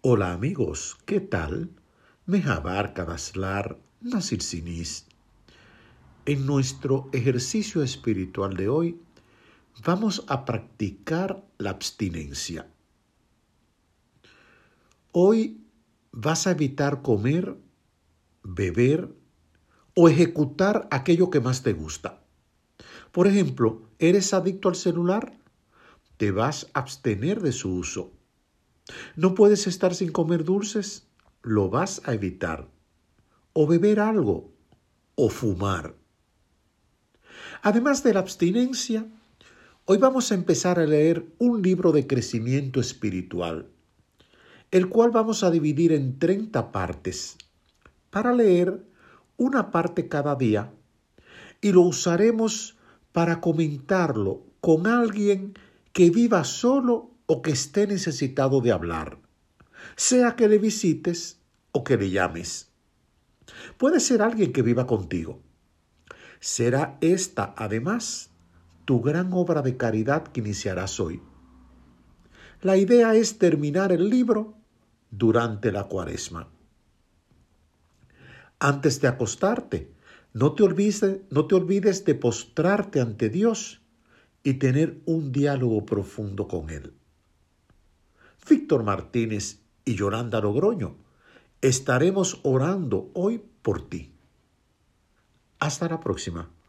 Hola amigos, ¿qué tal? Mejabar Kadaslar Nasir Sinis. En nuestro ejercicio espiritual de hoy vamos a practicar la abstinencia. Hoy vas a evitar comer, beber o ejecutar aquello que más te gusta. Por ejemplo, ¿eres adicto al celular? Te vas a abstener de su uso. ¿No puedes estar sin comer dulces? Lo vas a evitar. O beber algo, o fumar. Además de la abstinencia, hoy vamos a empezar a leer un libro de crecimiento espiritual, el cual vamos a dividir en 30 partes, para leer una parte cada día, y lo usaremos para comentarlo con alguien que viva solo o que esté necesitado de hablar, sea que le visites o que le llames. Puede ser alguien que viva contigo. Será esta, además, tu gran obra de caridad que iniciarás hoy. La idea es terminar el libro durante la Cuaresma. Antes de acostarte, no te olvides de postrarte ante Dios y tener un diálogo profundo con Él. Víctor Martínez y Yolanda Logroño estaremos orando hoy por ti. Hasta la próxima.